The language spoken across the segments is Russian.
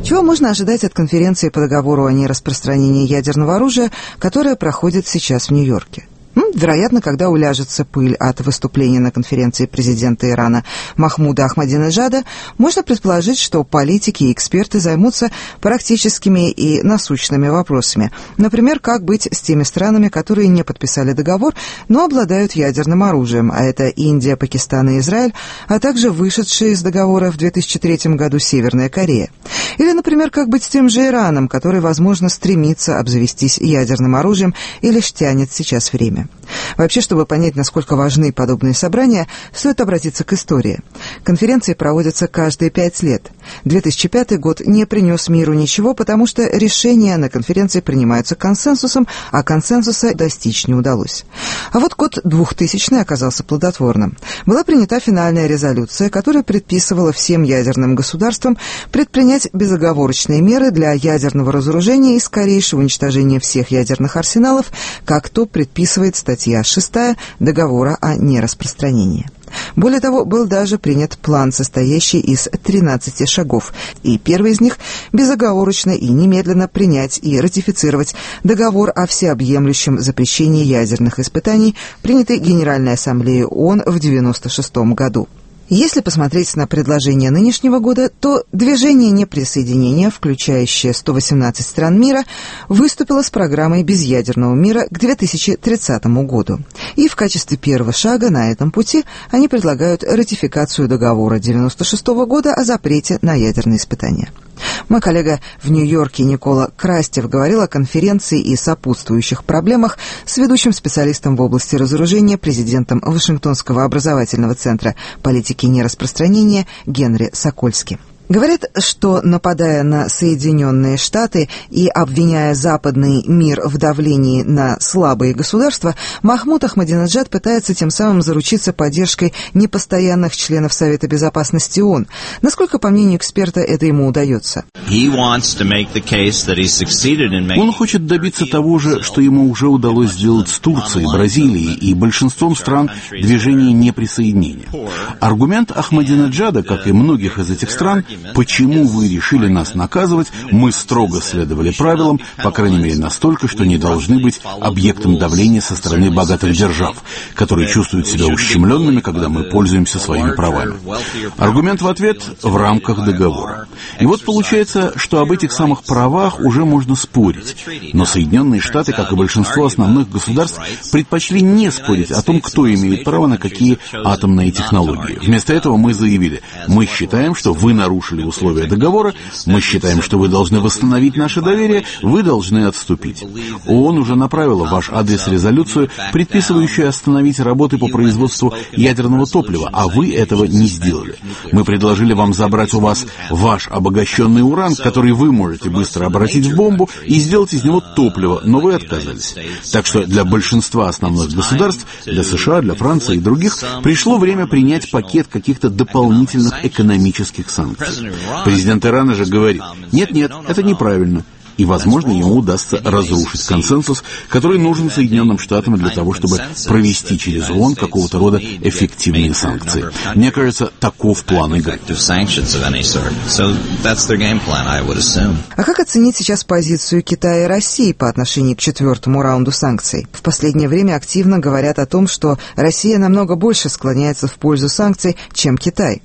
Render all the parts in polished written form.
Чего можно ожидать от конференции по договору о нераспространении ядерного оружия, которая проходит сейчас в Нью-Йорке? Вероятно, когда уляжется пыль от выступления на конференции президента Ирана Махмуда Ахмадинеджада, можно предположить, что политики и эксперты займутся практическими и насущными вопросами. Например, как быть с теми странами, которые не подписали договор, но обладают ядерным оружием, а это Индия, Пакистан и Израиль, а также вышедшие из договора в 2003 году Северная Корея. Или, например, как быть с тем же Ираном, который, возможно, стремится обзавестись ядерным оружием и лишь тянет сейчас время. Вообще, чтобы понять, насколько важны подобные собрания, стоит обратиться к истории. Конференции проводятся каждые 5 лет. 2005 год не принес миру ничего, потому что решения на конференции принимаются консенсусом, а консенсуса достичь не удалось. А вот год 2000 оказался плодотворным. Была принята финальная резолюция, которая предписывала всем ядерным государствам предпринять безоговорочные меры для ядерного разоружения и скорейшего уничтожения всех ядерных арсеналов, как то предписывает статья 6 Договора о нераспространении. Более того, был даже принят план, состоящий из 13 шагов, и первый из них – безоговорочно и немедленно принять и ратифицировать договор о всеобъемлющем запрещении ядерных испытаний, принятый Генеральной Ассамблеей ООН в 1996 году. Если посмотреть на предложение нынешнего года, то движение неприсоединения, включающее 118 стран мира, выступило с программой безъядерного мира к 2030 году. И в качестве первого шага на этом пути они предлагают ратификацию договора 1996 года о запрете на ядерные испытания. Мой коллега в Нью-Йорке Никола Крастев говорил о конференции и сопутствующих проблемах с ведущим специалистом в области разоружения, президентом Вашингтонского образовательного центра политики нераспространения Генри Сокольски. Говорят, что, нападая на Соединенные Штаты и обвиняя западный мир в давлении на слабые государства, Махмуд Ахмадинеджад пытается тем самым заручиться поддержкой непостоянных членов Совета Безопасности ООН. Насколько, по мнению эксперта, это ему удается? Он хочет добиться того же, что ему уже удалось сделать с Турцией, Бразилией и большинством стран движения неприсоединения. Аргумент Ахмадинеджада, как и многих из этих стран, почему вы решили нас наказывать, мы строго следовали правилам, по крайней мере настолько, что не должны быть объектом давления со стороны богатых держав, которые чувствуют себя ущемленными, когда мы пользуемся своими правами. Аргумент в ответ – в рамках договора. И вот получается, что об этих самых правах уже можно спорить. Но Соединенные Штаты, как и большинство основных государств, предпочли не спорить о том, кто имеет право на какие атомные технологии. Вместо этого мы заявили: мы считаем, что вы нарушили условия договора, мы считаем, что вы должны восстановить наше доверие, вы должны отступить. ООН уже направила в ваш адрес резолюцию, предписывающую остановить работы по производству ядерного топлива, а вы этого не сделали. Мы предложили вам забрать у вас ваш обогащенный уран, который вы можете быстро обратить в бомбу и сделать из него топливо, но вы отказались. Так что для большинства основных государств, для США, для Франции и других, пришло время принять пакет каких-то дополнительных экономических санкций. Президент Ирана же говорит: нет, это неправильно. И, возможно, ему удастся разрушить консенсус, который нужен Соединенным Штатам для того, чтобы провести через ООН какого-то рода эффективные санкции. Мне кажется, таков план игры. А как оценить сейчас позицию Китая и России по отношению к 4-му раунду санкций? В последнее время активно говорят о том, что Россия намного больше склоняется в пользу санкций, чем Китай.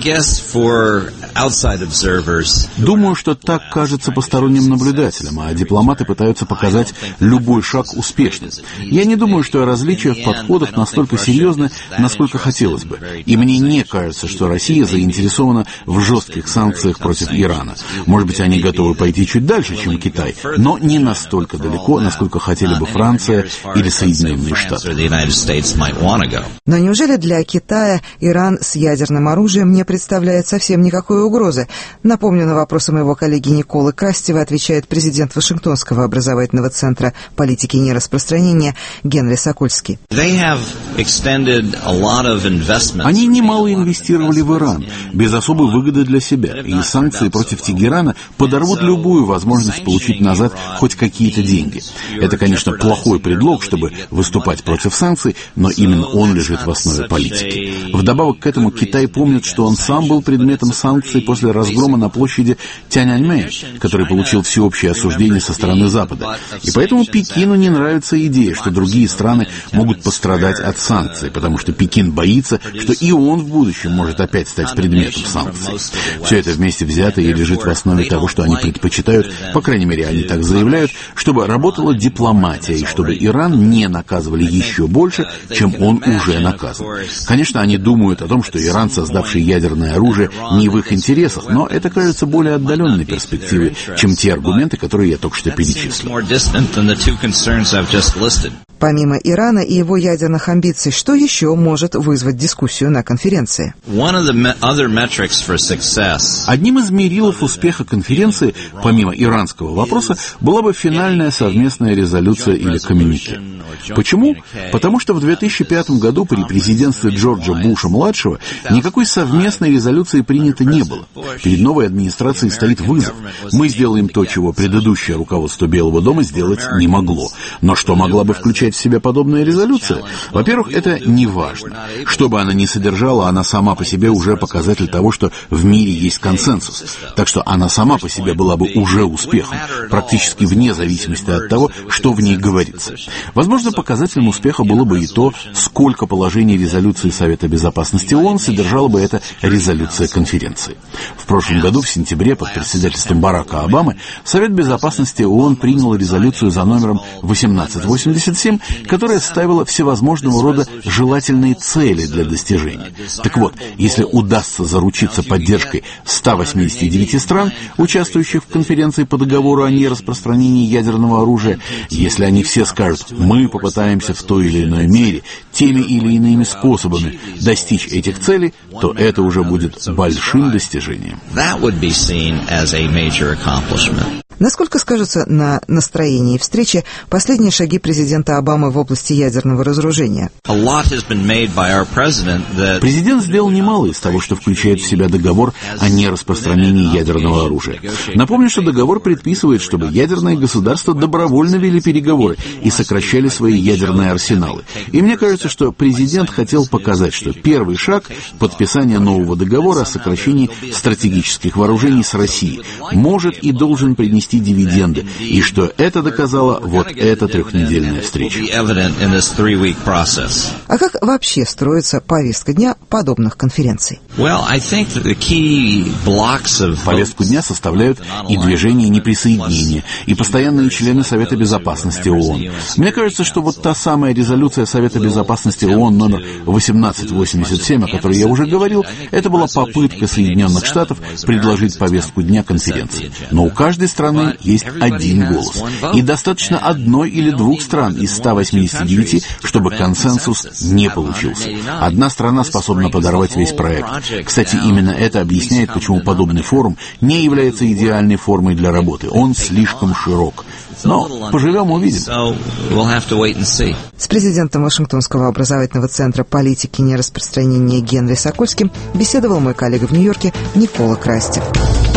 Думаю, что так кажется посторонним наблюдателям, а дипломаты пытаются показать любой шаг успешным. Я не думаю, что различия в подходах настолько серьезны, насколько хотелось бы. И мне не кажется, что Россия заинтересована в жестких санкциях против Ирана. Может быть, они готовы пойти чуть дальше, чем Китай, но не настолько далеко, насколько хотели бы Франция или Соединенные Штаты. Но неужели для Китая Иран с ядерным оружием не представляет совсем никакой угрозы? Напомню, на вопросы моего коллеги Николы Крастева отвечает президент Вашингтонского образовательного центра политики нераспространения Генри Сокольский. Они немало инвестировали в Иран, без особой выгоды для себя, и санкции против Тегерана подорвут любую возможность получить назад хоть какие-то деньги. Это, конечно, плохой предлог, чтобы выступать против санкций, но именно он лежит в основе политики. Вдобавок к этому Китай помнит, что он сам был предметом санкций после разгрома на площади Тяньаньмэнь, который получил всеобщее осуждение со стороны Запада. И поэтому Пекину не нравится идея, что другие страны могут пострадать от санкций, потому что Пекин боится, что и он в будущем может опять стать предметом санкций. Все это вместе взято и лежит в основе того, что они предпочитают, по крайней мере, они так заявляют, чтобы работала дипломатия и чтобы Иран не наказывали еще больше, чем он уже наказан. Конечно, они думают о том, что Иран, создавший ядерное оружие, не в их интересах, но это кажется более отдаленной перспективой, чем те аргументы, которые я только что перечислил. Помимо Ирана и его ядерных амбиций, что еще может вызвать дискуссию на конференции? Одним из мерилов успеха конференции, помимо иранского вопроса, была бы финальная совместная резолюция или коммюнике. Почему? Потому что в 2005 году при президентстве Джорджа Буша-младшего никакой совместной резолюции принято не было. Перед новой администрацией стоит вызов. Мы сделаем то, чего предыдущее руководство Белого дома сделать не могло. Но что могла бы включать в себя подобная резолюция? Во-первых, это не важно. Что бы она ни содержала, она сама по себе уже показатель того, что в мире есть консенсус. Так что она сама по себе была бы уже успехом, практически вне зависимости от того, что в ней говорится. Возможно, показателем успеха было бы и то, сколько положений резолюции Совета Безопасности ООН содержала бы эта резолюция конференции. В прошлом году, в сентябре, под председательством Барака Обамы, Совет Безопасности ООН принял резолюцию за номером 1887, которая ставила всевозможного рода желательные цели для достижения. Так вот, если удастся заручиться поддержкой 189 стран, участвующих в конференции по договору о нераспространении ядерного оружия, если они все скажут «мы попытаемся в той или иной мере, теми или иными способами достичь этих целей», то это уже будет большим достижением. Насколько скажутся на настроении встречи последние шаги президента Обамы в области ядерного разоружения? Президент сделал немало из того, что включает в себя договор о нераспространении ядерного оружия. Напомню, что договор предписывает, чтобы ядерные государства добровольно вели переговоры и сокращали свои ядерные арсеналы. И мне кажется, что президент хотел показать, что первый шаг — подписание нового договора о сокращении стратегических вооружений с Россией — может и должен принести дивиденды, и что это доказала вот эта трехнедельная встреча. А как вообще строится повестка дня подобных конференций? Повестку дня составляют и движение неприсоединения, и постоянные члены Совета Безопасности ООН. Мне кажется, что вот та самая резолюция Совета Безопасности ООН номер 1887, о которой я уже говорил, это была попытка Соединенных Штатов предложить повестку дня конференции. Но у каждой страны есть один голос. И достаточно одной или двух стран из 189, чтобы консенсус не получился. Одна страна способна подорвать весь проект. Кстати, именно это объясняет, почему подобный форум не является идеальной формой для работы. Он слишком широк. Но поживем, увидим. С президентом Вашингтонского образовательного центра политики нераспространения Генри Сокольским беседовал мой коллега в Нью-Йорке Никола Крастев.